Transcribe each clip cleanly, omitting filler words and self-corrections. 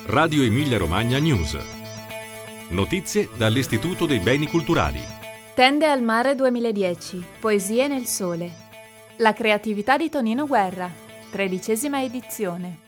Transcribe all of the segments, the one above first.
Radio Emilia Romagna News. Notizie dall'Istituto dei Beni Culturali. Tende al mare 2010. Poesie nel sole. La creatività di Tonino Guerra. 13ª edizione.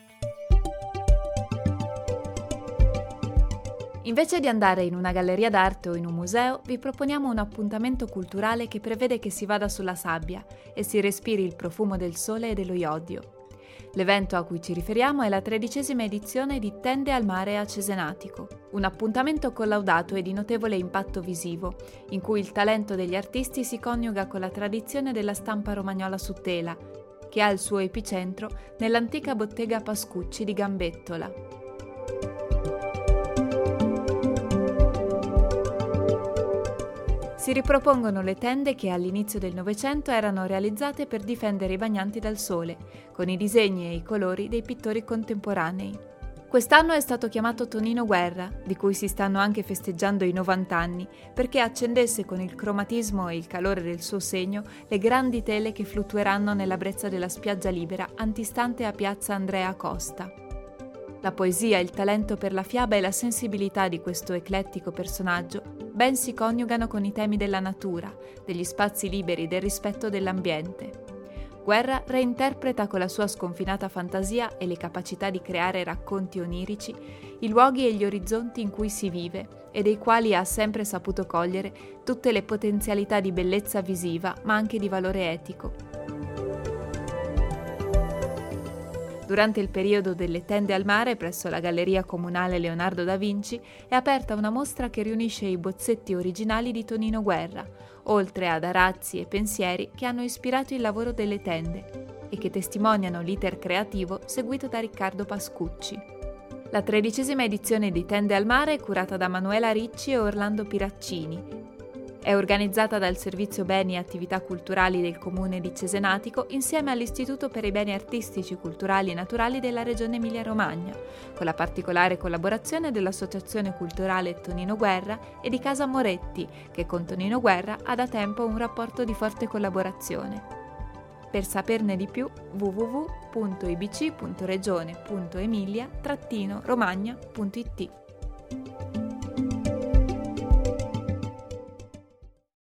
Invece di andare in una galleria d'arte o in un museo, vi proponiamo un appuntamento culturale che prevede che si vada sulla sabbia e si respiri il profumo del sole e dello iodio. L'evento a cui ci riferiamo è la 13ª edizione di Tende al mare a Cesenatico, un appuntamento collaudato e di notevole impatto visivo, in cui il talento degli artisti si coniuga con la tradizione della stampa romagnola su tela, che ha il suo epicentro nell'antica bottega Pascucci di Gambettola. Si ripropongono le tende che all'inizio del Novecento erano realizzate per difendere i bagnanti dal sole, con i disegni e i colori dei pittori contemporanei. Quest'anno è stato chiamato Tonino Guerra, di cui si stanno anche festeggiando i 90 anni, perché accendesse con il cromatismo e il calore del suo segno le grandi tele che fluttueranno nella brezza della spiaggia libera antistante a piazza Andrea Costa. La poesia, il talento per la fiaba e la sensibilità di questo eclettico personaggio ben si coniugano con i temi della natura, degli spazi liberi, del rispetto dell'ambiente. Guerra reinterpreta con la sua sconfinata fantasia e le capacità di creare racconti onirici i luoghi e gli orizzonti in cui si vive e dei quali ha sempre saputo cogliere tutte le potenzialità di bellezza visiva ma anche di valore etico. Durante il periodo delle tende al mare presso la Galleria Comunale Leonardo da Vinci è aperta una mostra che riunisce i bozzetti originali di Tonino Guerra, oltre ad arazzi e pensieri che hanno ispirato il lavoro delle tende e che testimoniano l'iter creativo seguito da Riccardo Pascucci. La 13ª edizione di Tende al mare è curata da Manuela Ricci e Orlando Piraccini. È organizzata dal Servizio Beni e Attività Culturali del Comune di Cesenatico insieme all'Istituto per i Beni Artistici, Culturali e Naturali della Regione Emilia-Romagna, con la particolare collaborazione dell'Associazione Culturale Tonino Guerra e di Casa Moretti, che con Tonino Guerra ha da tempo un rapporto di forte collaborazione. Per saperne di più, www.ibc.regione.emilia-romagna.it